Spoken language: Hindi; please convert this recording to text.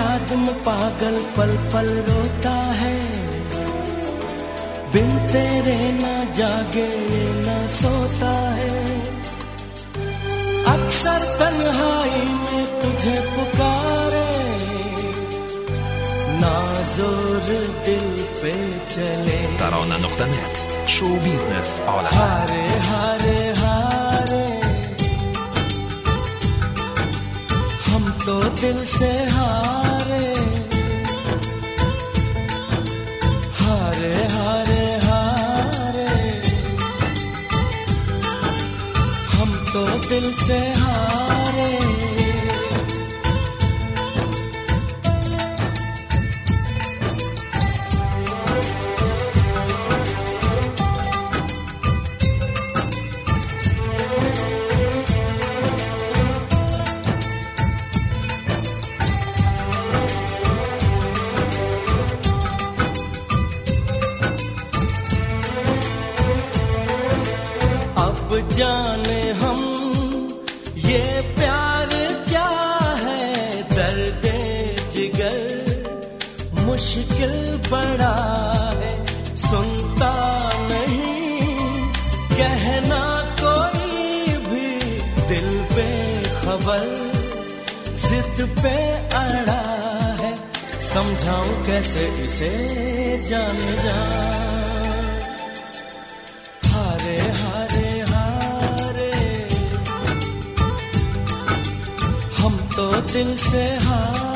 याद में पागल पल पल रोता है, बिन तेरे ना जागे ना सोता है। अक्सर तन्हाई में तुझे पुकारे, ना जोर दिल पे चले। ترانه.net شو بیزنس عالم. हारे हारे हारे हम तो दिल से हारे, हारे हारे हारे हम तो दिल से हारे। जाने हम ये प्यार क्या है, दर्द जिगर मुश्किल बड़ा है। सुनता नहीं कहना कोई भी, दिल पे खबर जिद पे अड़ा है। समझाऊं कैसे इसे जाने जा, हारे हारे हम तो दिल से हार।